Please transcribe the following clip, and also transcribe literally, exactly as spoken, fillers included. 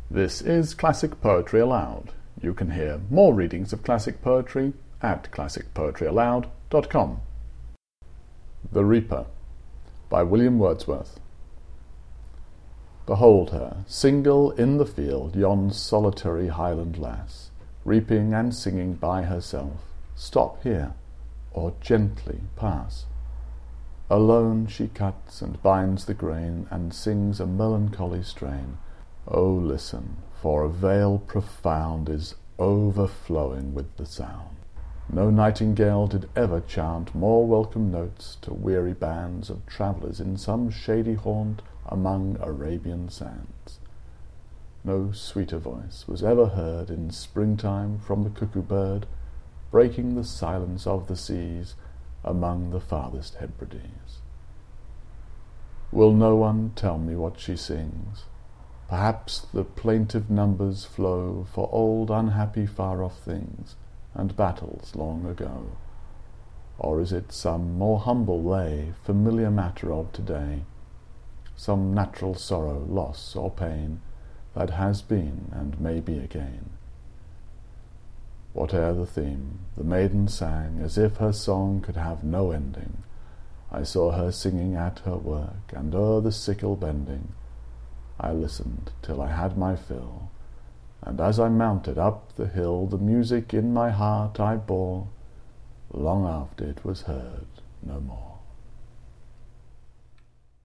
This is Classic Poetry Aloud. You can hear more readings of classic poetry at classic poetry aloud dot com. The Reaper by William Wordsworth. Behold her, single in the field, yon solitary Highland lass, reaping and singing by herself. Stop here, or gently pass. Alone she cuts and binds the grain, and sings a melancholy strain. Oh, listen, for a vale profound is overflowing with the sound. No nightingale did ever chant more welcome notes to weary bands of travellers in some shady haunt among Arabian sands. No sweeter voice was ever heard in springtime from the cuckoo bird, breaking the silence of the seas among the farthest Hebrides. Will no one tell me what she sings? Perhaps the plaintive numbers flow for old unhappy far-off things and battles long ago. Or is it some more humble lay, familiar matter of today, some natural sorrow, loss, or pain that has been and may be again? Whate'er the theme, the maiden sang as if her song could have no ending. I saw her singing at her work, and o'er the sickle bending. I listened till I had my fill, and as I mounted up the hill, the music in my heart I bore, long after it was heard no more.